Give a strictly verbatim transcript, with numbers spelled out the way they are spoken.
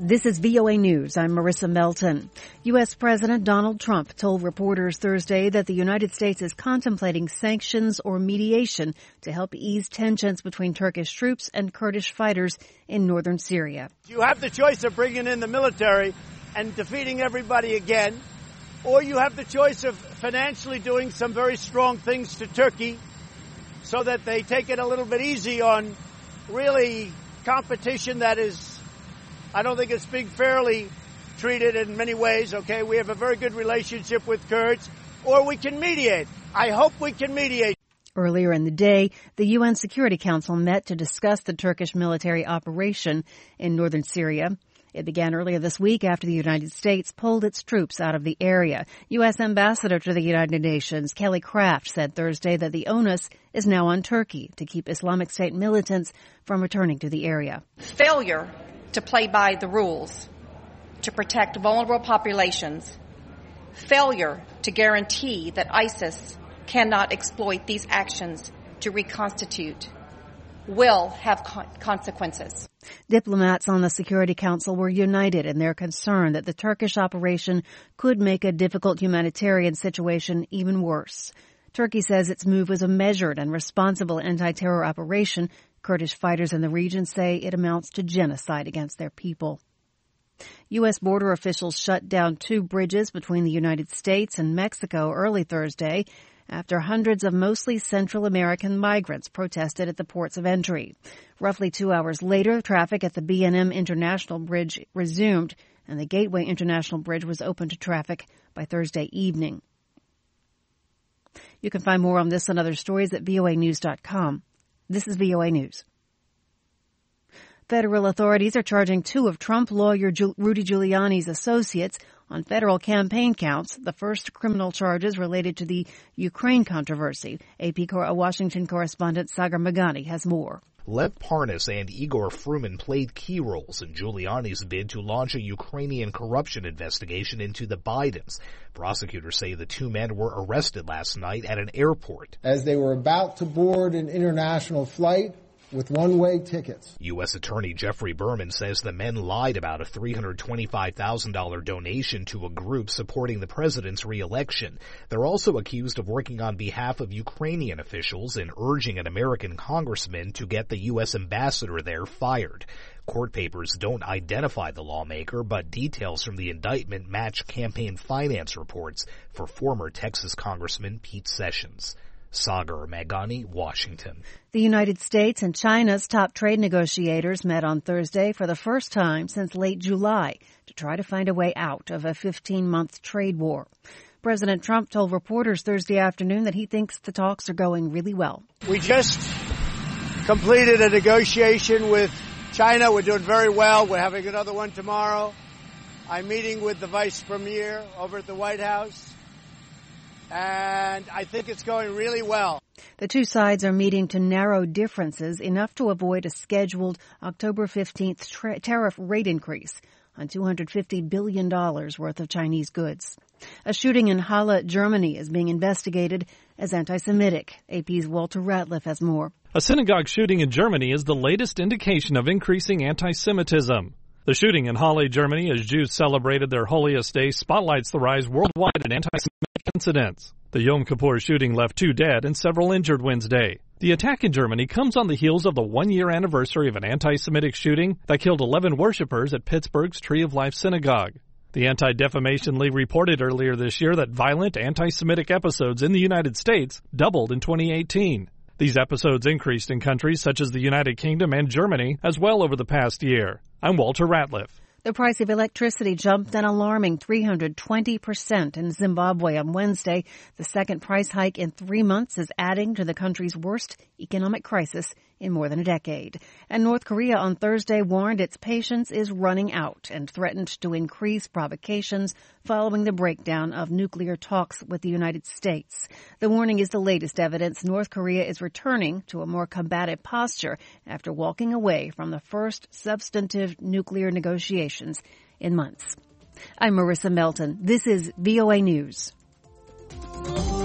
This is V O A News. I'm Marissa Melton. U S. President Donald Trump told reporters Thursday that the United States is contemplating sanctions or mediation to help ease tensions between Turkish troops and Kurdish fighters in northern Syria. You have the choice of bringing in the military and defeating everybody again, or you have the choice of financially doing some very strong things to Turkey so that they take it a little bit easy on really competition that is, I don't think it's being fairly treated in many ways, okay? We have a very good relationship with Kurds, or we can mediate. I hope we can mediate. Earlier in the day, the U N Security Council met to discuss the Turkish military operation in northern Syria. It began earlier this week after the United States pulled its troops out of the area. U S. Ambassador to the United Nations, Kelly Craft, said Thursday that the onus is now on Turkey to keep Islamic State militants from returning to the area. Failure to play by the rules, to protect vulnerable populations, failure to guarantee that ISIS cannot exploit these actions to reconstitute will have consequences. Diplomats on the Security Council were united in their concern that the Turkish operation could make a difficult humanitarian situation even worse. Turkey says its move was a measured and responsible anti-terror operation. Kurdish fighters in the region say it amounts to genocide against their people. U S border officials shut down two bridges between the United States and Mexico early Thursday after hundreds of mostly Central American migrants protested at the ports of entry. Roughly two hours later, traffic at the B and M International Bridge resumed, and the Gateway International Bridge was open to traffic by Thursday evening. You can find more on this and other stories at V O A news dot com. This is V O A News. Federal authorities are charging two of Trump lawyer Rudy Giuliani's associates on federal campaign counts, the first criminal charges related to the Ukraine controversy. A P Washington correspondent Sagar Meghani has more. Lev Parnas and Igor Fruman played key roles in Giuliani's bid to launch a Ukrainian corruption investigation into the Bidens. Prosecutors say the two men were arrested last night at an airport as they were about to board an international flight with one-way tickets. U S. Attorney Jeffrey Berman says the men lied about a three hundred twenty-five thousand dollars donation to a group supporting the president's re-election. They're also accused of working on behalf of Ukrainian officials and urging an American congressman to get the U S ambassador there fired. Court papers don't identify the lawmaker, but details from the indictment match campaign finance reports for former Texas Congressman Pete Sessions. Sagar Meghani, Washington. The United States and China's top trade negotiators met on Thursday for the first time since late July to try to find a way out of a fifteen-month trade war. President Trump told reporters Thursday afternoon that he thinks the talks are going really well. We just completed a negotiation with China. We're doing very well. We're having another one tomorrow. I'm meeting with the vice premier over at the White House, and I think it's going really well. The two sides are meeting to narrow differences enough to avoid a scheduled October fifteenth tra- tariff rate increase on two hundred fifty billion dollars worth of Chinese goods. A shooting in Halle, Germany is being investigated as anti-Semitic. A P's Walter Ratliff has more. A synagogue shooting in Germany is the latest indication of increasing anti-Semitism. The shooting in Halle, Germany, as Jews celebrated their holiest day, spotlights the rise worldwide in anti-Semitic incidents. The Yom Kippur shooting left two dead and several injured Wednesday. The attack in Germany comes on the heels of the one-year anniversary of an anti-Semitic shooting that killed eleven worshipers at Pittsburgh's Tree of Life Synagogue. The Anti-Defamation League reported earlier this year that violent anti-Semitic episodes in the United States doubled in twenty eighteen. These episodes increased in countries such as the United Kingdom and Germany as well over the past year. I'm Walter Ratliff. The price of electricity jumped an alarming three hundred twenty percent in Zimbabwe on Wednesday. The second price hike in three months is adding to the country's worst economic crisis in more than a decade. And North Korea on Thursday warned its patience is running out and threatened to increase provocations following the breakdown of nuclear talks with the United States. The warning is the latest evidence North Korea is returning to a more combative posture after walking away from the first substantive nuclear negotiations in months. I'm Marissa Melton. This is V O A News.